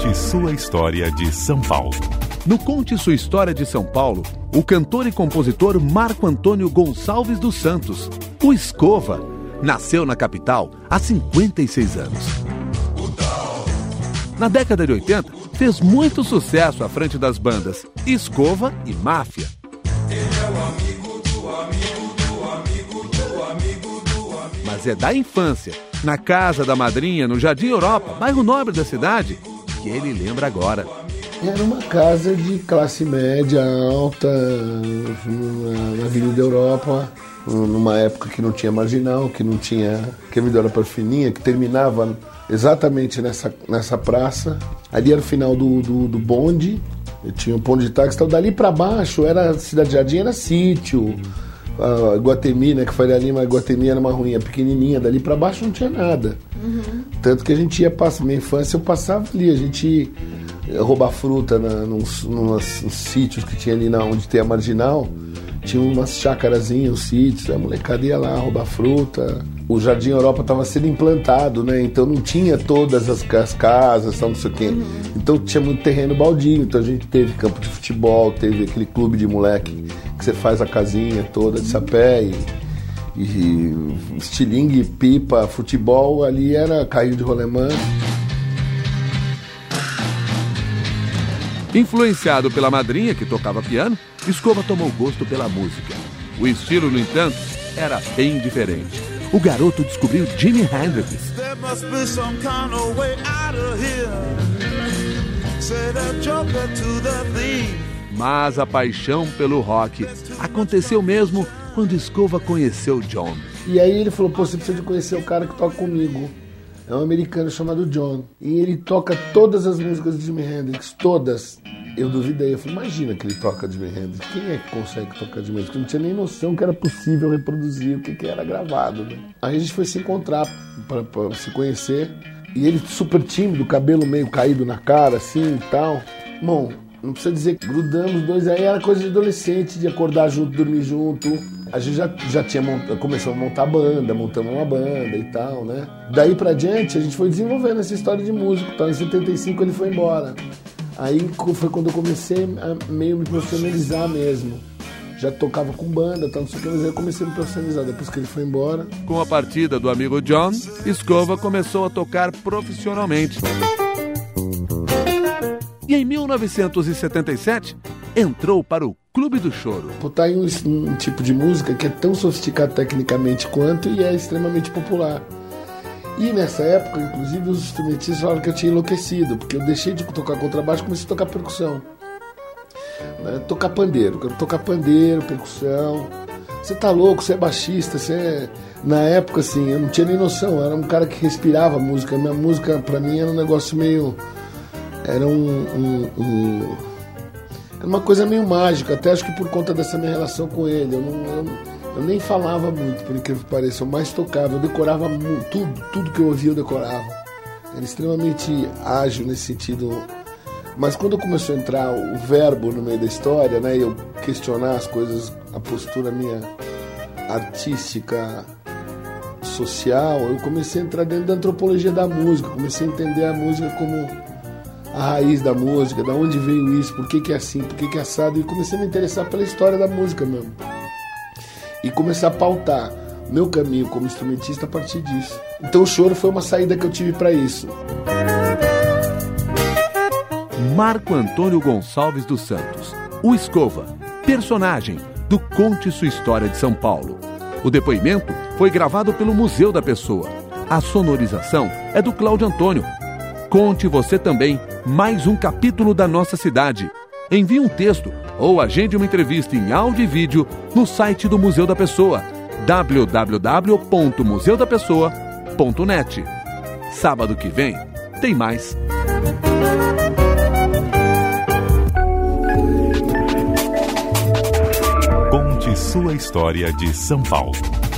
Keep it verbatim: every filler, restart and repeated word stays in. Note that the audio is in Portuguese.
Conte sua história de São Paulo. No Conte Sua História de São Paulo, o cantor e compositor Marco Antônio Gonçalves dos Santos, o Escova, nasceu na capital há cinquenta e seis anos. Na década de oitenta, fez muito sucesso à frente das bandas Escova e Máfia. Ele é o amigo do amigo do amigo do amigo do amigo. Mas é da infância, na casa da madrinha, no Jardim Europa, bairro nobre da cidade, que ele lembra agora. Era uma casa de classe média alta, na Avenida Europa, numa época que não tinha marginal, que não tinha que a Avenida Europa fininha, que terminava exatamente nessa, nessa praça. Ali era o final do, do, do bonde, eu tinha um ponto de táxi, então dali para baixo era Cidade Jardim, era sítio. A Iguatemi, né, que foi ali, mas Iguatemi era uma ruinha pequenininha, dali para baixo não tinha nada. Uhum. Tanto que a gente ia passar, minha infância eu passava ali, a gente ia roubar fruta na, nos, nos, nos sítios que tinha ali na, onde tem a Marginal, tinha umas chácarazinhas, uns sítios, a molecada ia lá roubar fruta. O Jardim Europa estava sendo implantado, né, então não tinha todas as, as casas, não sei o quê. Uhum. Então tinha muito terreno baldio, então a gente teve campo de futebol, teve aquele clube de moleque que você faz a casinha toda de sapé e, e estilingue, pipa, futebol, ali era carrinho de rolemã. Influenciado pela madrinha, que tocava piano, Escova tomou gosto pela música. O estilo, no entanto, era bem diferente. O garoto descobriu Jimi Hendrix. Mas a paixão pelo rock aconteceu mesmo quando Escova conheceu John. E aí ele falou, pô, você precisa de conhecer o cara que toca comigo. É um americano chamado John. E ele toca todas as músicas de Jimi Hendrix, todas. Eu duvidei, eu falei, imagina que ele toca Jimi Hendrix. Quem é que consegue tocar Jimi Hendrix? Eu não tinha nem noção que era possível reproduzir o que, que era gravado, né? Aí a gente foi se encontrar para se conhecer. E ele super tímido, cabelo meio caído na cara, assim e tal. Bom, não precisa dizer que grudamos dois, aí era coisa de adolescente, de acordar junto, dormir junto. A gente já, já tinha mont... começou a montar banda, montamos uma banda e tal, né? Daí pra diante, a gente foi desenvolvendo essa história de músico. Então, em setenta e cinco ele foi embora. Aí foi quando eu comecei a meio me profissionalizar mesmo. Já tocava com banda, tal, não sei o que, mas aí eu comecei a me profissionalizar depois que ele foi embora. Com a partida do amigo John, Escova começou a tocar profissionalmente. E em mil novecentos e setenta e sete, entrou para o Clube do Choro. Tá aí um, um tipo de música que é tão sofisticado tecnicamente quanto e é extremamente popular. E nessa época, inclusive, os instrumentistas falaram que eu tinha enlouquecido, porque eu deixei de tocar contrabaixo e comecei a tocar percussão. Né? Tocar pandeiro, quero tocar pandeiro, percussão. Você tá louco, você é baixista, você é... Na época, assim, eu não tinha nem noção, eu era um cara que respirava música. A minha música, pra mim, era um negócio meio... Era um, um, um... Era uma coisa meio mágica, até acho que por conta dessa minha relação com ele. Eu, não, eu, eu nem falava muito, por incrível que pareça, eu mais tocava, eu decorava muito, tudo, tudo que eu ouvia eu decorava. Era extremamente ágil nesse sentido. Mas quando começou a entrar o verbo no meio da história, né, eu questionar as coisas, a postura minha artística, social, eu comecei a entrar dentro da antropologia da música, comecei a entender a música como a raiz da música, da onde veio isso, por que que é assim, por que que é assado, e comecei a me interessar pela história da música mesmo. E começar a pautar meu caminho como instrumentista a partir disso. Então o choro foi uma saída que eu tive para isso. Marco Antônio Gonçalves dos Santos, o Escova, personagem do Conte Sua História de São Paulo. O depoimento foi gravado pelo Museu da Pessoa. A sonorização é do Cláudio Antônio. Conte você também mais um capítulo da nossa cidade. Envie um texto ou agende uma entrevista em áudio e vídeo no site do Museu da Pessoa, w w w ponto museu da pessoa ponto net. Sábado que vem tem mais. Conte sua história de São Paulo.